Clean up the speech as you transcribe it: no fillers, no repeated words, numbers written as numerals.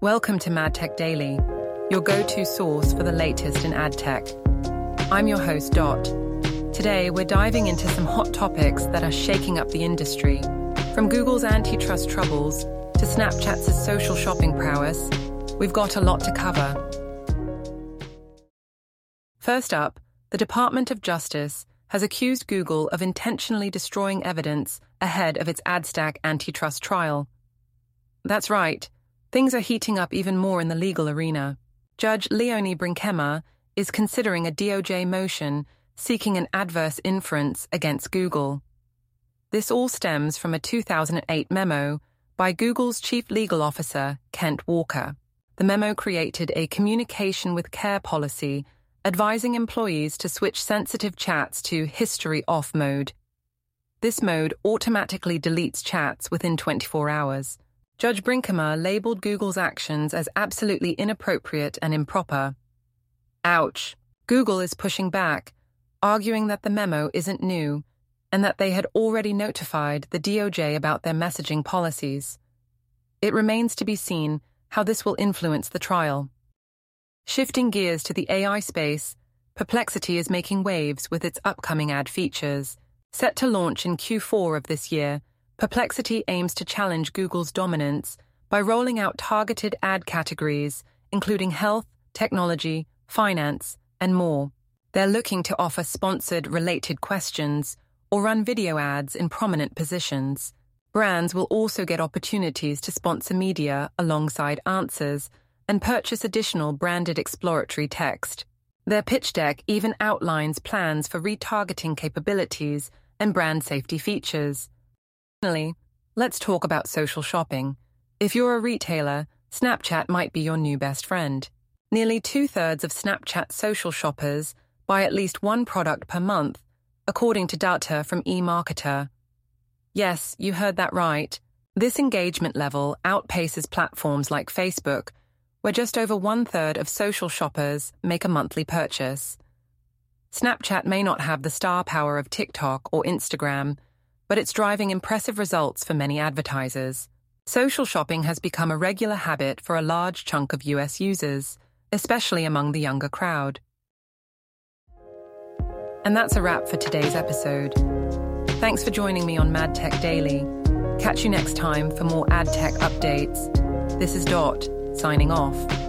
Welcome to MadTech Daily, your go-to source for the latest in ad tech. I'm your host, Dot. Today, we're diving into some hot topics that are shaking up the industry. From Google's antitrust troubles to Snapchat's social shopping prowess, we've got a lot to cover. First up, the Department of Justice has accused Google of intentionally destroying evidence ahead of its AdStack antitrust trial. That's right. Things are heating up even more in the legal arena. Judge Leonie Brinkema is considering a DOJ motion seeking an adverse inference against Google. This all stems from a 2008 memo by Google's chief legal officer, Kent Walker. The memo created a communication with care policy advising employees to switch sensitive chats to history off mode. This mode automatically deletes chats within 24 hours. Judge Brinkema labeled Google's actions as absolutely inappropriate and improper. Ouch. Google is pushing back, arguing that the memo isn't new and that they had already notified the DOJ about their messaging policies. It remains to be seen how this will influence the trial. Shifting gears to the AI space, Perplexity is making waves with its upcoming ad features. Set to launch in Q4 of this year, Perplexity aims to challenge Google's dominance by rolling out targeted ad categories, including health, technology, finance, and more. They're looking to offer sponsored related questions or run video ads in prominent positions. Brands will also get opportunities to sponsor media alongside answers and purchase additional branded exploratory text. Their pitch deck even outlines plans for retargeting capabilities and brand safety features. Finally, let's talk about social shopping. If you're a retailer, Snapchat might be your new best friend. Nearly 2/3 of Snapchat social shoppers buy at least one product per month, according to data from eMarketer. Yes, you heard that right. This engagement level outpaces platforms like Facebook, where just over 1/3 of social shoppers make a monthly purchase. Snapchat may not have the star power of TikTok or Instagram, but it's driving impressive results for many advertisers. Social shopping has become a regular habit for a large chunk of US users, especially among the younger crowd. And that's a wrap for today's episode. Thanks for joining me on MadTech Daily. Catch you next time for more ad tech updates. This is Dot, signing off.